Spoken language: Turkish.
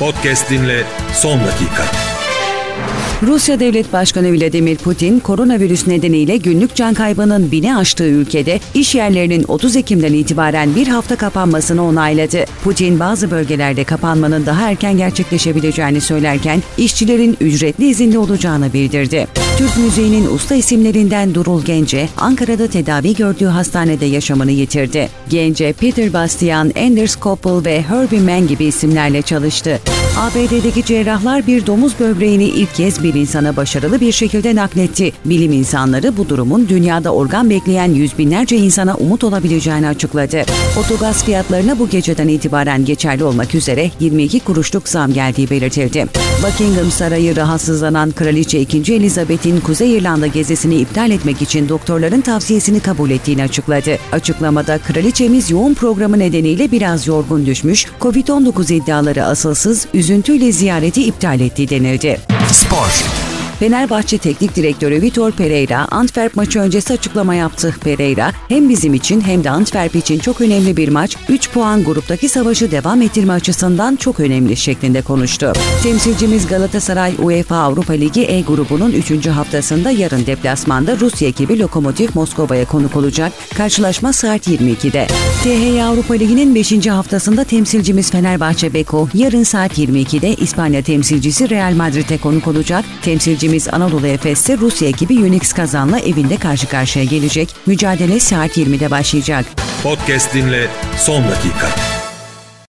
Podcast dinle son dakika. Rusya Devlet Başkanı Vladimir Putin, koronavirüs nedeniyle günlük can kaybının 1000'i aştığı ülkede iş yerlerinin 30 Ekim'den itibaren bir hafta kapanmasını onayladı. Putin, bazı bölgelerde kapanmanın daha erken gerçekleşebileceğini söylerken, işçilerin ücretli izinli olacağını bildirdi. Türk müziğinin usta isimlerinden Durul Gence, Ankara'da tedavi gördüğü hastanede yaşamını yitirdi. Gence, Peter Bastian, Anders Koppel ve Herbie Mann gibi isimlerle çalıştı. ABD'deki cerrahlar bir domuz böbreğini ilk kez bir insana başarılı bir şekilde nakletti. Bilim insanları bu durumun dünyada organ bekleyen yüz binlerce insana umut olabileceğini açıkladı. Otogaz fiyatlarına bu geceden itibaren geçerli olmak üzere 22 kuruşluk zam geldiği belirtildi. Buckingham Sarayı rahatsızlanan Kraliçe 2. Elizabeth'in Kuzey İrlanda gezisini iptal etmek için doktorların tavsiyesini kabul ettiğini açıkladı. Açıklamada kraliçemiz yoğun programı nedeniyle biraz yorgun düşmüş, Covid-19 iddiaları asılsız, üzüntüyle ziyareti iptal ettiği denildi. Spor. Fenerbahçe Teknik Direktörü Vitor Pereira, Antwerp maçı öncesi açıklama yaptı. Pereira, hem bizim için hem de Antwerp için çok önemli bir maç, 3 puan gruptaki savaşı devam ettirme açısından çok önemli şeklinde konuştu. Temsilcimiz Galatasaray UEFA Avrupa Ligi E grubunun 3. haftasında yarın deplasmanda Rusya ekibi Lokomotiv Moskova'ya konuk olacak. Karşılaşma saat 22'de. THY Avrupa Ligi'nin 5. haftasında temsilcimiz Fenerbahçe Beko, yarın saat 22'de İspanya temsilcisi Real Madrid'e konuk olacak. Temsilcimiz Anadolu Efes'te Rusya ekibi Unix Kazan'la evinde karşı karşıya gelecek. Mücadele saat 20'de başlayacak. Podcast dinle son dakika.